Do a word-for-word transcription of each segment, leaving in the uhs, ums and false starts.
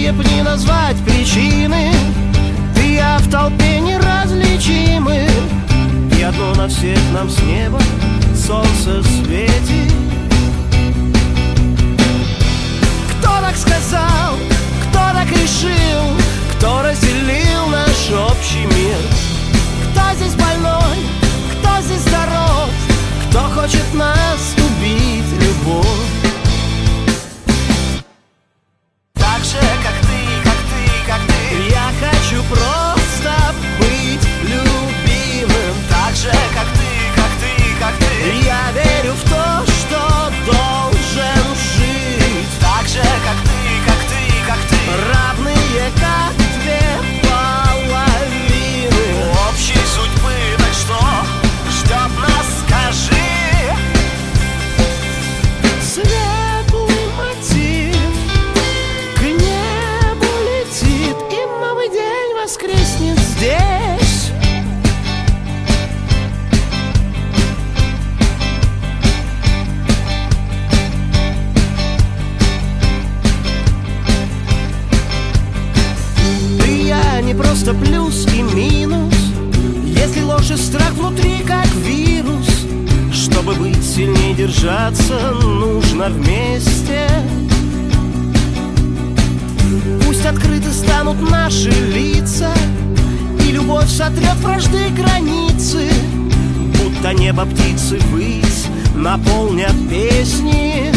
какие б ни назвать причины, ты и я в толпе неразличимы. И одно на всех нам с неба солнце светит. Кто так сказал, кто так решил, кто разделил наш общий мир? Кто здесь больной, кто здесь здоров, кто хочет нас убить, любовь? Так же, как ты, как ты, как ты, я хочу просто быть любимым. Так же, как ты, как ты, как ты, я верю в то, что должен жить. Так же, как ты, как ты, как ты, равные, как две половины общей судьбы. Так что ждет нас, скажи? Светлый мотив к небу летит, и новый день воскреснет здесь. Ты и я не просто плюс и минус, если ложь и страх внутри как вирус. Чтобы быть сильнее, держаться нужно вместе. Пусть открыты станут наши лица, и любовь сотрет вражды границы. Будто небо птицы ввысь наполнят песни.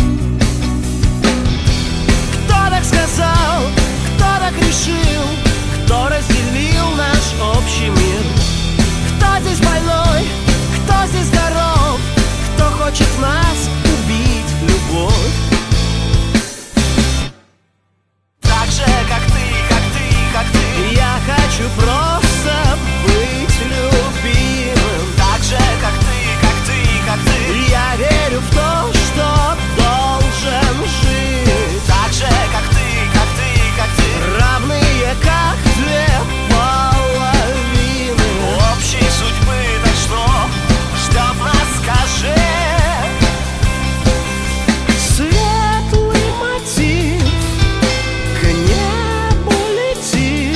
Кто так сказал, кто так решил, кто разделил наш общий мир? Кто здесь больной, кто здесь здоров, кто хочет нас убить, любовь? Так же, как ты, как ты, как ты, я хочу просто быть любимым. Так же, как ты, как ты, как ты, я верю в то, что должен жить. Так же, как ты, как ты, как ты, равные, как две половины общей судьбы. Так что ждет нас, скажи? Светлый мотив к небу летит,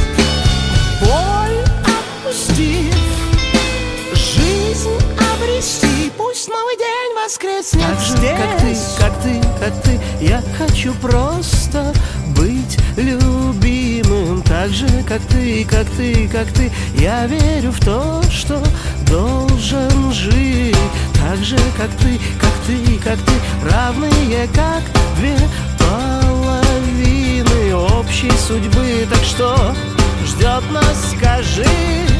боль отпустив, жизнь обрести. Пусть новый день воскреснет. Так же, как ты, как ты, как ты, я хочу просто быть любимым. Так же, как ты, как ты, как ты, я верю в то, что должен жить. Так же, как ты, как ты, как ты, равные, как две половины общей судьбы. Так что ждет нас, скажи?